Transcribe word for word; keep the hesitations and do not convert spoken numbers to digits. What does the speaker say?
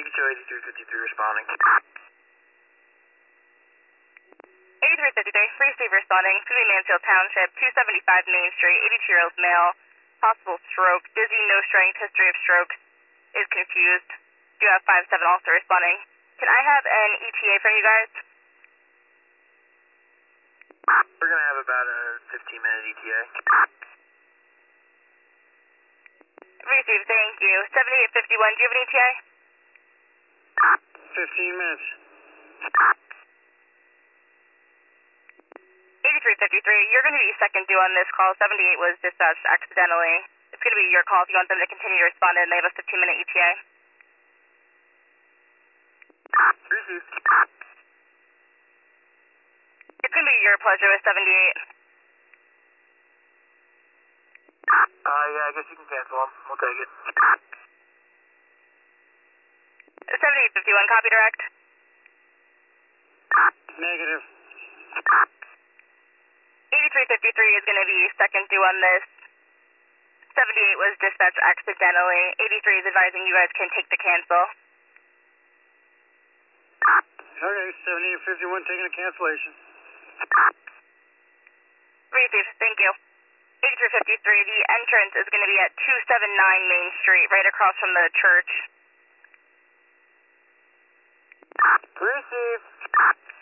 Eagle eighty-three fifty-three responding. eighty-three fifty-three, receive responding. To the Mansfield Township, two seventy-five Main Street, eighty-two-year-old male, possible stroke, dizzy, no strength, history of stroke, is confused. Do have five seven also responding. Can I have an E T A from you guys? We're going to have about a fifteen minute E T A. Receive, thank you. seventy-eight fifty-one, do you have an E T A? fifteen minutes. eighty-three fifty-three, you're going to be second due on this call. seventy-eight was dispatched accidentally. It's going to be your call if you want them to continue to respond, and they have a fifteen minute E T A. Receive. It's going to be your pleasure with seventy-eight. Uh, yeah, I guess you can cancel them. We'll take it. seventy-eight fifty-one, copy direct. Negative. eighty-three fifty-three is going to be second due on this. seventy-eight was dispatched accidentally. eighty-three is advising you guys can take the cancel. Okay, seventy-eight fifty-one taking a cancellation. Receive, thank you. eighty-three fifty-three, the entrance is going to be at two seventy-nine Main Street, right across from the church. Receive.